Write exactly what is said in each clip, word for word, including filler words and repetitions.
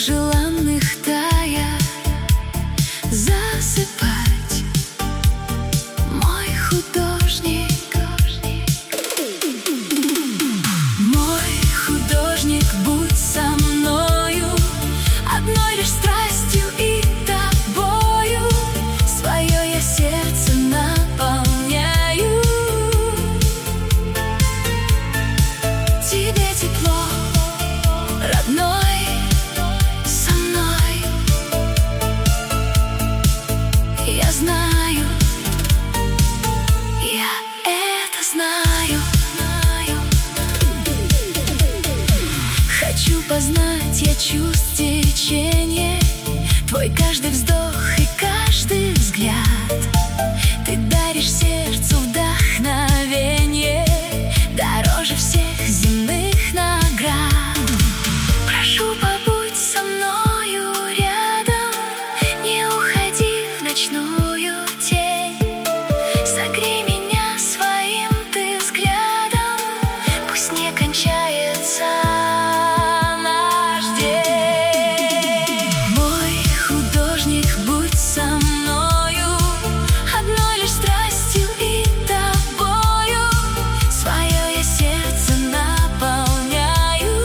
желанных тая засыпать. Мой художник, мой художник, будь со мною, одной лишь страстью и тобою свое я сердце наполняю. Тебе тепло, родной, со мной. Я знаю, я это знаю. Хочу познать я чувств течение, твой каждый вздох и каждый взгляд. Ты даришь сердцу вдохновение дороже всех земных наград. Прошу, побудь со мною рядом, не уходи в ночную тень. Согрей меня своим ты взглядом, пусть не кончается наш день. Мой художник, будь со мною, одной лишь страстью и тобою свое я сердце наполняю.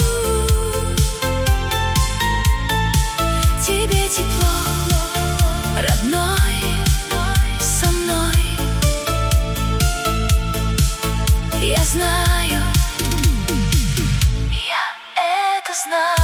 Тебе тепло, родной, со мной. Я знаю, я это знаю.